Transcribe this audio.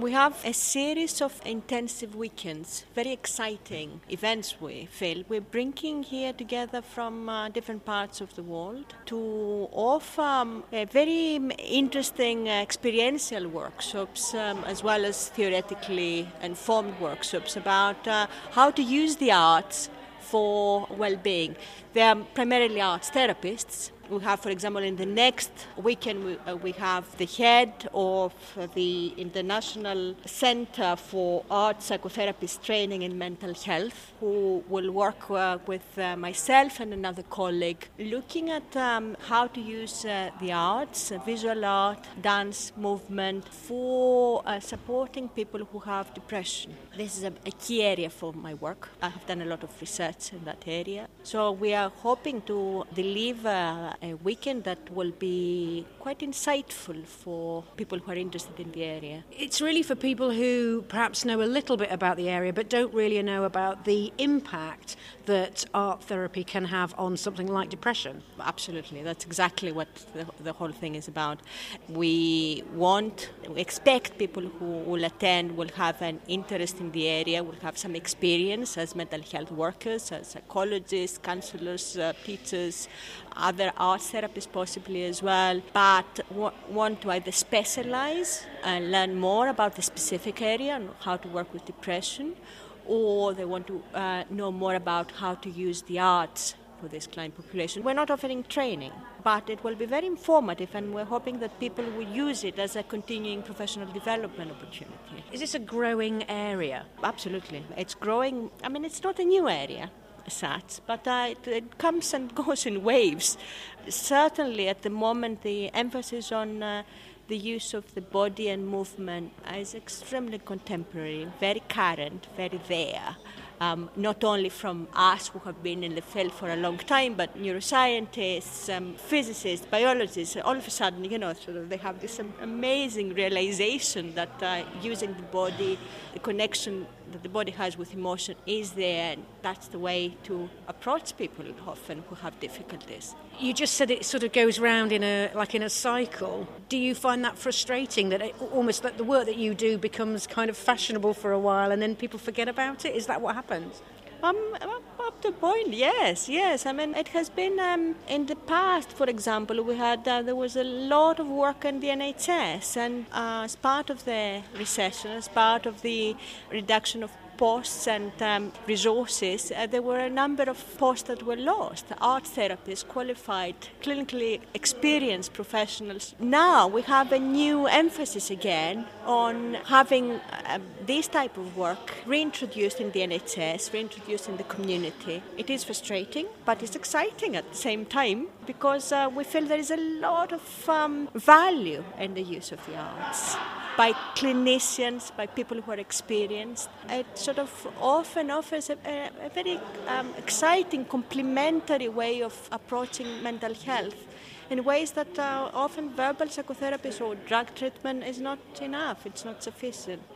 We have a series of intensive weekends, very exciting events we feel. We're bringing here together from different parts of the world to offer very interesting experiential workshops as well as theoretically informed workshops about how to use the arts for well-being. They are primarily arts therapists. We have, for example, in the next weekend, we have the head of the International Center for Art Psychotherapist Training in Mental Health, who will work with myself and another colleague, looking at how to use the arts, visual art, dance, movement, for supporting people who have depression. This is a key area for my work. I have done a lot of research in that area. So we are hoping to deliver a weekend that will be quite insightful for people who are interested in the area. It's really for people who perhaps know a little bit about the area but don't really know about the impact that art therapy can have on something like depression. Absolutely, that's exactly what the whole thing is about. We expect people who will attend will have an interest in the area, will have some experience as mental health workers, as psychologists, counselors, teachers, other arts therapists possibly as well, but want to either specialize and learn more about the specific area and how to work with depression, or they want to know more about how to use the arts for this client population. We're not offering training, but it will be very informative, and we're hoping that people will use it as a continuing professional development opportunity. Is this a growing area? Absolutely. It's growing. I mean, it's not a new area as such, but it comes and goes in waves. Certainly at the moment the emphasis on the use of the body and movement is extremely contemporary, very current, very there. Not only from us who have been in the field for a long time, but neuroscientists, physicists, biologists, all of a sudden, sort of they have this amazing realization that using the body, the connection that the body has with emotion is there, and that's the way to approach people often who have difficulties. You just said it sort of goes round in a cycle. Do you find that frustrating, that that the work that you do becomes kind of fashionable for a while and then people forget about it? Is that what happens? Up to a point, yes. I mean, it has been in the past. For example, there was a lot of work in the NHS, and as part of the recession, as part of the reduction of posts and resources, there were a number of posts that were lost. Art therapists, qualified, clinically experienced professionals. Now we have a new emphasis again on having this type of work reintroduced in the NHS, reintroduced in the community. It is frustrating, but it's exciting at the same time, because we feel there is a lot of value in the use of the arts by clinicians, by people who are experienced. It sort of often offers a very exciting, complementary way of approaching mental health in ways that often verbal psychotherapy or drug treatment is not enough, it's not sufficient.